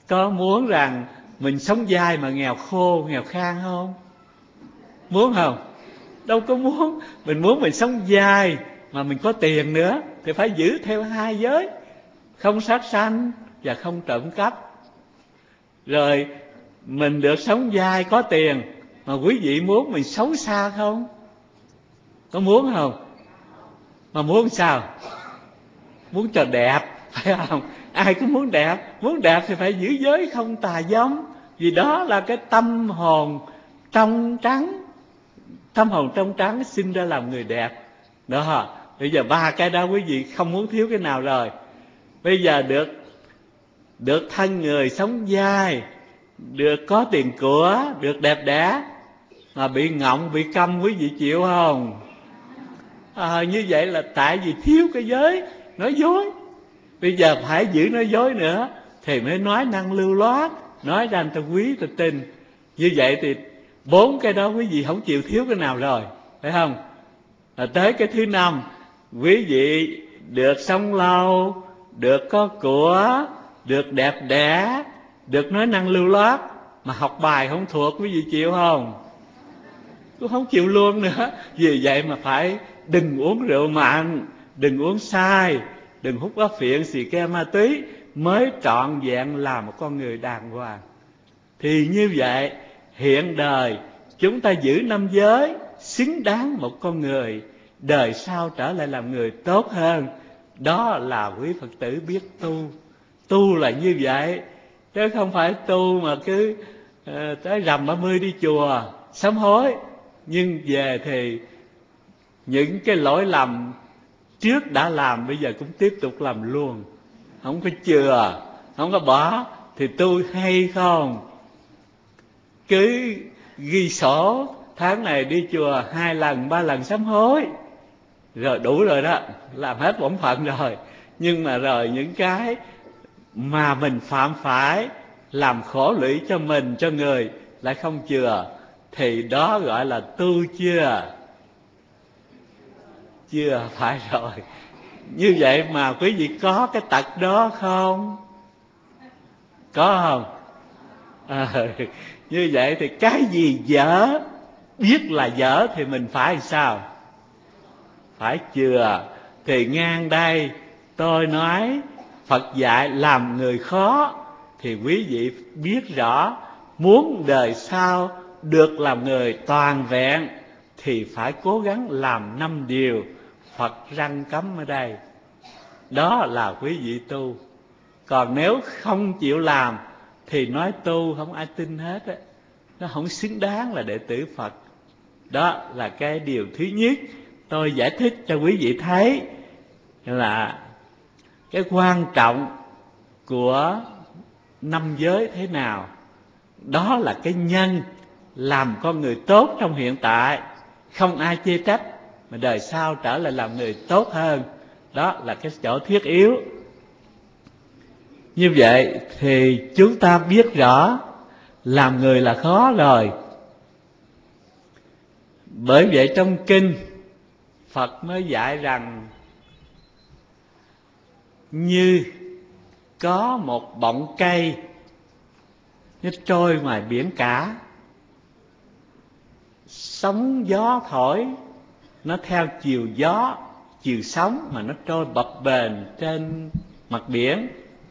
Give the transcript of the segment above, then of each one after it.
Có muốn rằng mình sống dai mà nghèo khô, nghèo khan không? Muốn không? Đâu có muốn. Mình muốn mình sống dai mà mình có tiền nữa, thì phải giữ theo hai giới: không sát sanh và không trộm cắp. Rồi mình được sống dai có tiền, mà quý vị muốn mình xấu xa không? Có muốn không? Mà muốn sao? Muốn cho đẹp, phải không? Ai cũng muốn đẹp. Muốn đẹp thì phải giữ giới không tà dâm, vì đó là cái tâm hồn trong trắng. Tâm hồn trong trắng sinh ra làm người đẹp. Đó, bây giờ ba cái đó quý vị không muốn thiếu cái nào rồi. Bây giờ được thân người sống dai, được có tiền của, được đẹp đẽ, mà bị ngọng, bị câm, quý vị chịu không? Như vậy là tại vì thiếu cái giới nói dối. Bây giờ phải giữ nói dối nữa thì mới nói năng lưu loát, nói ra người ta quý, người ta tin. Như vậy thì bốn cái đó quý vị không chịu thiếu cái nào rồi, phải không? Tới cái thứ năm, quý vị được sống lâu, được có của, được đẹp đẽ, được nói năng lưu loát, mà học bài không thuộc, quý vị chịu không? Cũng không chịu luôn nữa. Vì vậy mà phải đừng uống rượu mạnh, đừng uống sai, đừng hút áp phiện, xì ke, ma túy, mới trọn vẹn là một con người đàng hoàng. Thì như vậy hiện đời chúng ta giữ năm giới, xứng đáng một con người đời sau trở lại làm người tốt hơn. Đó là quý Phật tử biết tu. Tu là như vậy, chứ không phải tu mà cứ tới rằm 30 đi chùa sám hối, nhưng về thì những cái lỗi lầm trước đã làm bây giờ cũng tiếp tục làm luôn, không có chừa, không có bỏ. Thì tu hay không? Cứ ghi sổ tháng này đi chùa 2 lần 3 lần sám hối rồi đủ rồi đó, làm hết bổn phận rồi. Nhưng mà rồi những cái mà mình phạm phải, làm khổ lụy cho mình, cho người, lại không chừa, thì đó gọi là tu chưa? Chưa phải rồi. Như vậy mà quý vị có cái tật đó không? Có không? Như vậy thì cái gì dở, biết là dở thì mình phải sao? Phải chừa. Thì ngang đây tôi nói Phật dạy làm người khó, thì quý vị biết rõ, muốn đời sau được làm người toàn vẹn thì phải cố gắng làm 5 điều Phật răn cấm ở đây. Đó là quý vị tu. Còn nếu không chịu làm thì nói tu không ai tin hết á, nó không xứng đáng là đệ tử Phật. Đó là cái điều thứ nhất tôi giải thích cho quý vị thấy, là cái quan trọng của năm giới thế nào. Đó là cái nhân làm con người tốt trong hiện tại, không ai chê trách, mà đời sau trở lại làm người tốt hơn. Đó là cái chỗ thiết yếu. Như vậy thì chúng ta biết rõ làm người là khó rồi. Bởi vậy trong kinh Phật mới dạy rằng như có một bọng cây nó trôi ngoài biển cả, sóng gió thổi, nó theo chiều gió, chiều sóng mà nó trôi bập bềnh trên mặt biển.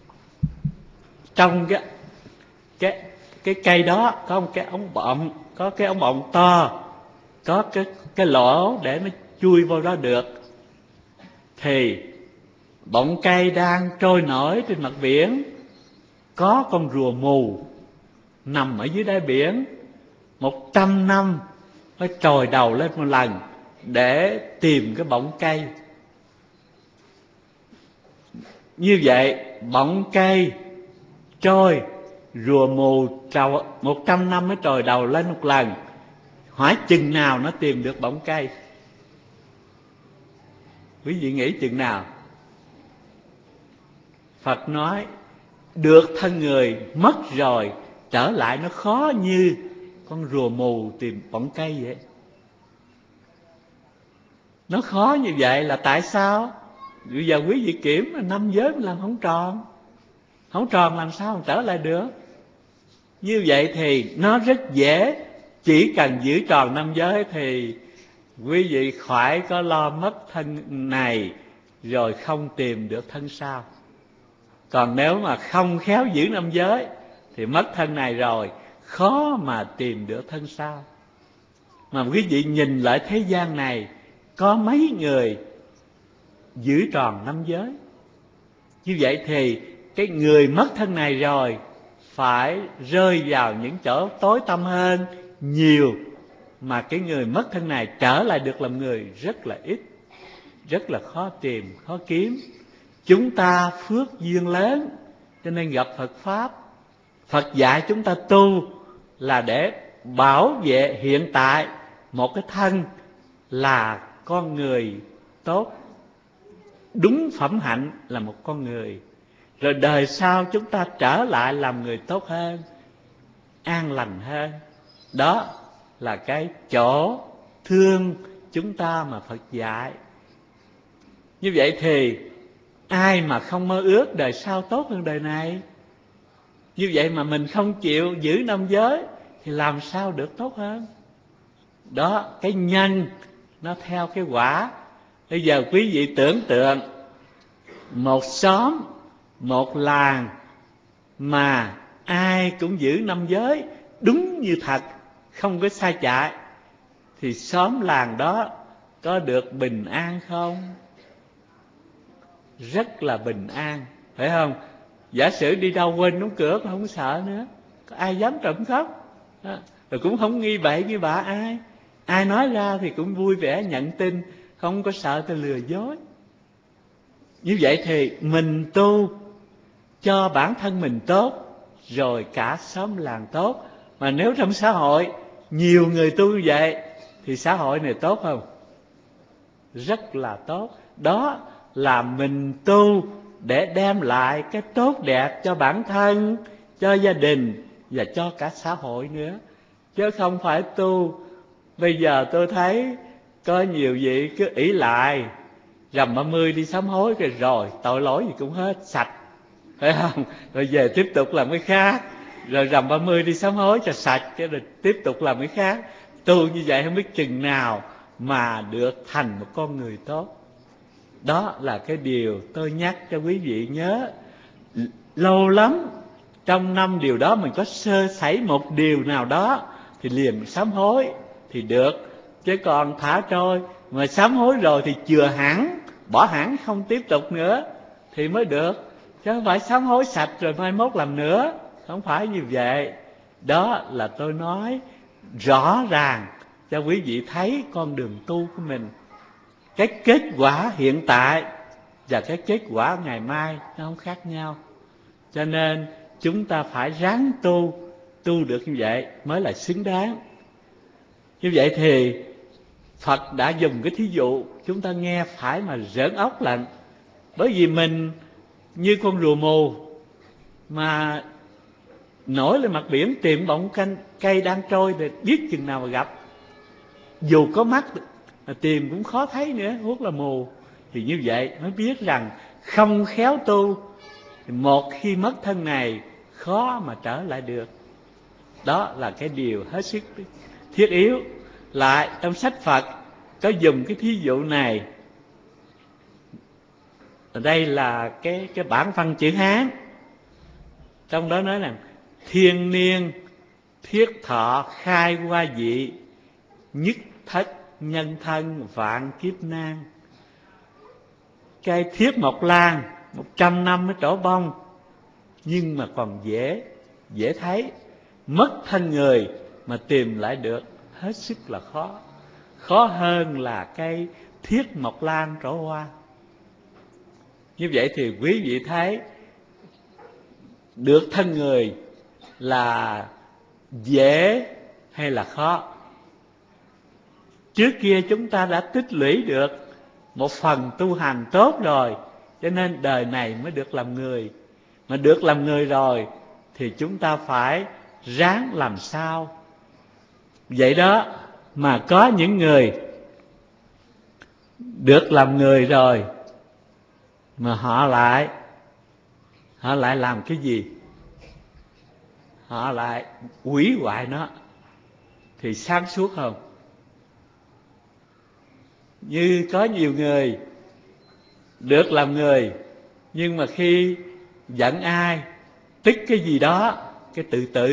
Trong cái cây đó có một cái ống bọng, có cái ống bọng to, có cái lỗ để nó chui vô đó được. Thì bọng cây đang trôi nổi trên mặt biển, có con rùa mù nằm ở dưới đáy biển, 100 năm mới trồi đầu lên một lần để tìm cái bọng cây. Như vậy bọng cây trôi, rùa mù trầu 100 năm mới trồi đầu lên một lần, hỏi chừng nào nó tìm được bọng cây? Quý vị nghĩ chừng nào? Phật nói được thân người mất rồi, trở lại nó khó như con rùa mù tìm bọng cây vậy. Nó khó như vậy là tại sao? Bây giờ quý vị kiểm là 5 giới mình làm không tròn, không tròn làm sao trở lại được. Như vậy thì nó rất dễ, chỉ cần giữ tròn năm giới thì quý vị khỏi có lo mất thân này rồi không tìm được thân sau. Còn nếu mà không khéo giữ năm giới thì mất thân này rồi khó mà tìm được thân sau. Mà quý vị nhìn lại thế gian này, có mấy người giữ tròn năm giới. Như vậy thì cái người mất thân này rồi phải rơi vào những chỗ tối tăm hơn nhiều, mà cái người mất thân này trở lại được làm người rất là ít, rất là khó tìm, khó kiếm. Chúng ta phước duyên lớn cho nên gặp Phật Pháp. Phật dạy chúng ta tu là để bảo vệ hiện tại một cái thân là con người tốt, đúng phẩm hạnh là một con người, rồi đời sau chúng ta trở lại làm người tốt hơn, an lành hơn. Đó là cái chỗ thương chúng ta mà Phật dạy. Như vậy thì ai mà không mơ ước đời sau tốt hơn đời này? Như vậy mà mình không chịu giữ năm giới thì làm sao được tốt hơn? Đó, cái nhân nó theo cái quả. Bây giờ quý vị tưởng tượng một xóm, một làng mà ai cũng giữ năm giới đúng như thật, không có sai chạy, thì xóm làng đó có được bình an không? Rất là bình an, phải không? Giả sử đi đâu quên đóng cửa cũng không sợ nữa, có ai dám trộm cắp, rồi cũng không nghi bậy nghi bạ ai. Ai nói ra thì cũng vui vẻ nhận tin, không có sợ ta lừa dối. Như vậy thì mình tu cho bản thân mình tốt, rồi cả xóm làng tốt. Mà nếu trong xã hội nhiều người tu như vậy thì xã hội này tốt không? Rất là tốt. Đó là mình tu để đem lại cái tốt đẹp cho bản thân, cho gia đình và cho cả xã hội nữa. Chứ không phải tu. Bây giờ tôi thấy có nhiều vị cứ ỷ lại, rằm 30 đi sám hối rồi tội lỗi gì cũng hết sạch, phải không? Rồi về tiếp tục làm cái khác, rồi rằm 30 đi sám hối cho sạch, cái rồi tiếp tục làm cái khác. Tu như vậy không biết chừng nào mà được thành một con người tốt. Đó là cái điều tôi nhắc cho quý vị nhớ. Lâu lắm trong năm điều đó mình có sơ sẩy một điều nào đó thì liền sám hối thì được. Chứ còn thả trôi mà sám hối rồi thì chừa hẳn, bỏ hẳn không tiếp tục nữa thì mới được. Chứ không phải sám hối sạch rồi mai mốt làm nữa, không phải như vậy. Đó là tôi nói rõ ràng cho quý vị thấy con đường tu của mình. Cái kết quả hiện tại và cái kết quả ngày mai nó không khác nhau. Cho nên chúng ta phải ráng tu được như vậy mới là xứng đáng. Như vậy thì Phật đã dùng cái thí dụ, chúng ta nghe phải mà rỡn óc lạnh. Bởi vì mình như con rùa mù mà nổi lên mặt biển tìm bọng cây đang trôi thì biết chừng nào mà gặp. Dù có mắt tìm cũng khó thấy nữa, huống là mù. Thì như vậy mới biết rằng không khéo tu thì một khi mất thân này khó mà trở lại được. Đó là cái điều hết sức thiết yếu. Lại trong sách Phật có dùng cái thí dụ này. Ở đây là cái bản văn chữ Hán. Trong đó nói rằng thiên niên thiết thọ khai hoa dị, nhất thất nhân thân vạn kiếp nan. Cây thiết mộc lan 100 năm mới trổ bông, nhưng mà còn dễ thấy. Mất thân người mà tìm lại được hết sức là khó. Khó hơn là cây thiết mộc lan trổ hoa. Như vậy thì quý vị thấy được thân người là dễ hay là khó? Trước kia chúng ta đã tích lũy được một phần tu hành tốt rồi, cho nên đời này mới được làm người. Mà được làm người rồi thì chúng ta phải ráng làm sao. Vậy đó mà có những người được làm người rồi mà họ họ lại làm cái gì? Họ lại hủy hoại nó. Thì sáng suốt không? Như có nhiều người được làm người, nhưng mà khi giận ai, tức cái gì đó, cái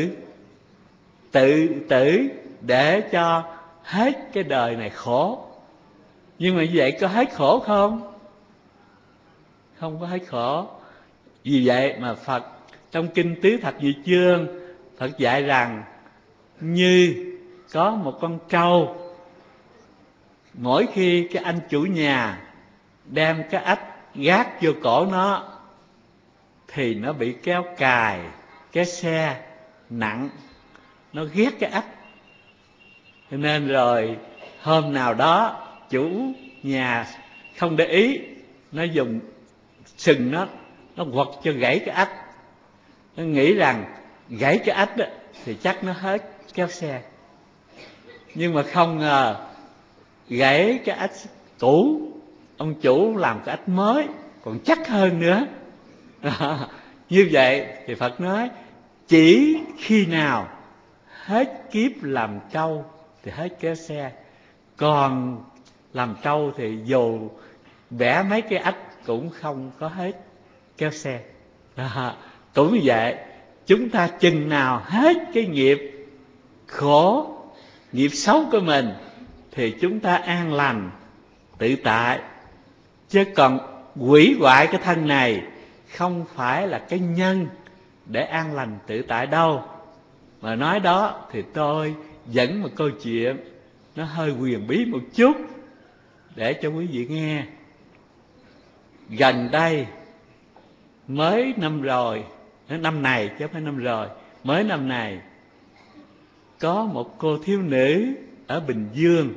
tự tử để cho hết cái đời này khổ. Nhưng mà như vậy có hết khổ không? Không có hết khổ. Vì vậy mà Phật trong Kinh Tứ Thập Nhị Chương, Phật dạy rằng như có một con trâu, mỗi khi cái anh chủ nhà đem cái ách gác vô cổ nó thì nó bị kéo cài cái xe nặng, nó ghét cái ách. Cho nên rồi hôm nào đó chủ nhà không để ý, nó dùng sừng nó quật cho gãy cái ách. Nó nghĩ rằng gãy cái ách đó, thì chắc nó hết kéo xe. Nhưng mà không ngờ gãy cái ách cũ, ông chủ làm cái ách mới còn chắc hơn nữa. Như vậy thì Phật nói chỉ khi nào hết kiếp làm trâu thì hết kéo xe, còn làm trâu thì dù vẽ mấy cái ách cũng không có hết kéo xe. Cũng như vậy, chúng ta chừng nào hết cái nghiệp khổ, nghiệp xấu của mình thì chúng ta an lành tự tại. Chứ còn hủy hoại cái thân này không phải là cái nhân để an lành tự tại đâu. Mà nói đó thì tôi dẫn một câu chuyện nó hơi huyền bí một chút để cho quý vị nghe. Gần đây, mới năm rồi, năm này chứ không phải năm rồi, mới năm này, có một cô thiếu nữ ở Bình Dương.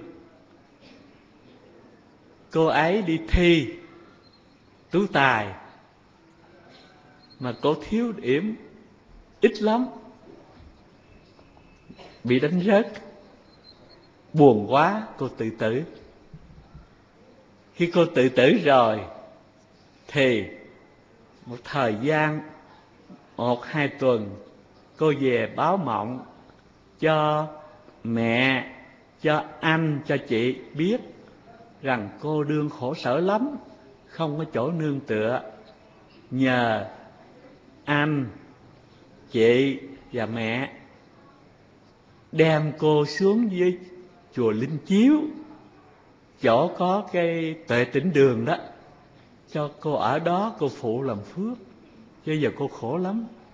Cô ấy đi thi tú tài mà cô thiếu điểm ít lắm, bị đánh rớt. Buồn quá, cô tự tử. Khi cô tự tử rồi thì một thời gian 1-2 tuần, cô về báo mộng cho mẹ, cho anh, cho chị biết rằng cô đương khổ sở lắm, không có chỗ nương tựa. Nhờ anh, chị và mẹ đem cô xuống dưới chùa Linh Chiếu, chỗ có cái Tuệ Tĩnh Đường đó, cho cô ở đó cô phụ làm phước. Chứ giờ cô khổ lắm.